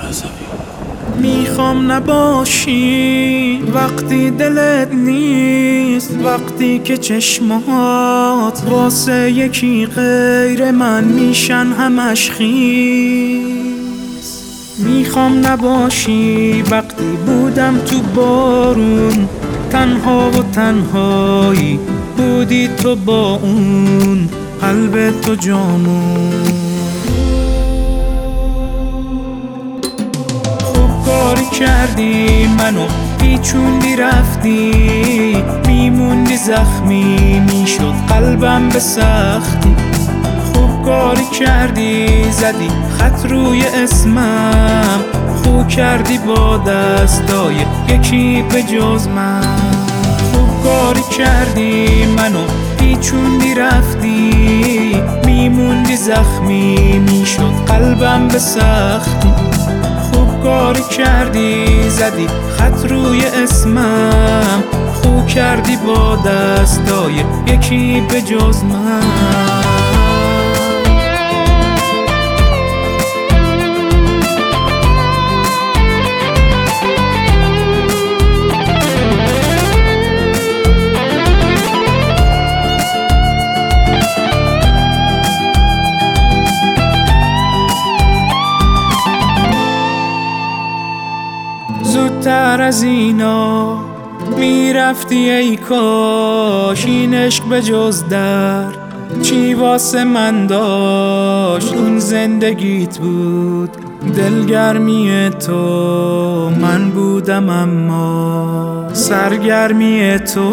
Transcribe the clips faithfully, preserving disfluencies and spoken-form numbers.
میخوام نباشی وقتی دلت نیست، وقتی که چشمات واسه یکی غیر من میشن همش خیس. میخوام نباشی وقتی بودم تو بارون، تنها و تنهایی بودی تو با اون قلب تو جامون. کاری کردی منو پیچوندی رفتی، میموندی زخمی میشد قلبم به سختی. خوب کاری کردی زدی خط روی اسمم، خو کردی با دستای یکی به جز من. خوب کاری کردی منو پیچوندی رفتی، میموندی زخمی میشد قلبم به سختی. کاری کردی زدی خط روی اسمم، خو کردی با دستای یکی به جز من. زودتر از اینا میرفتی ای کاش، این عشق به جز درد چی واسه من داشت. اون زندگیت بود دلگرمی تو، من بودم اما سرگرمی تو.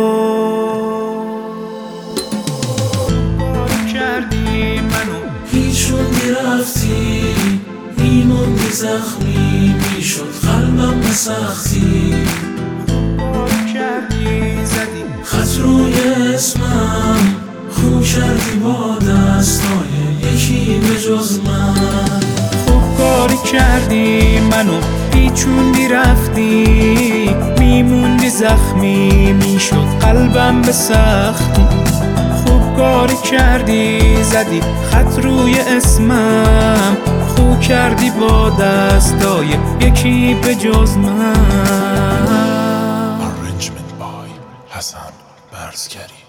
کردی منو پیچوندی رفتی، میموندی زخمی میشد قلبم به سختی. کردی زدی خط روی اسمم، خو کردی با دستای یکی به جز من. خوب کاری کردی منو پیچوندی رفتی، میموندی زخمی میشد قلبم به سختی. خوب کاری کردی زدی خط روی اسمم، خو کردی با دستای یکی به جز من. Arrangement by حسن برزگری.